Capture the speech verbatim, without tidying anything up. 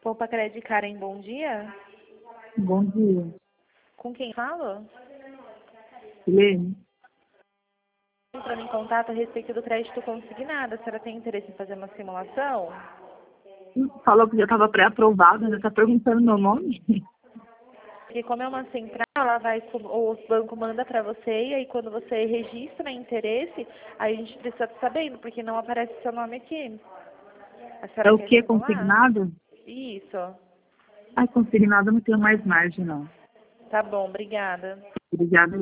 Poupa Crédito Karen, bom dia. Bom dia. Com quem falo? Helene? Entrando em contato a respeito do crédito consignado. A senhora tem interesse em fazer uma simulação? Falou que já estava pré-aprovado, já está perguntando meu nome? Porque como é uma central, ela vai, o banco manda para você e aí quando você registra interesse, aí a gente precisa estar sabendo, porque não aparece seu nome aqui. A senhora É o quer que? simular? Consignado? Isso. Ah, consignado eu não tenho mais margem, não. Tá bom, obrigada. Obrigada.